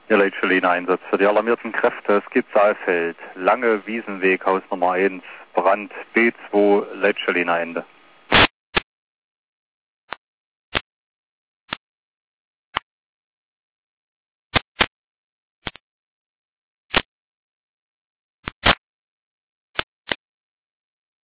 Ja, Leitschelin-Einsatz für die alarmierten Kräfte. Es gibt Saalfeld, Lange Wiesenweg, Haus Nummer 1, Brand B2, Leitschelin-Ende.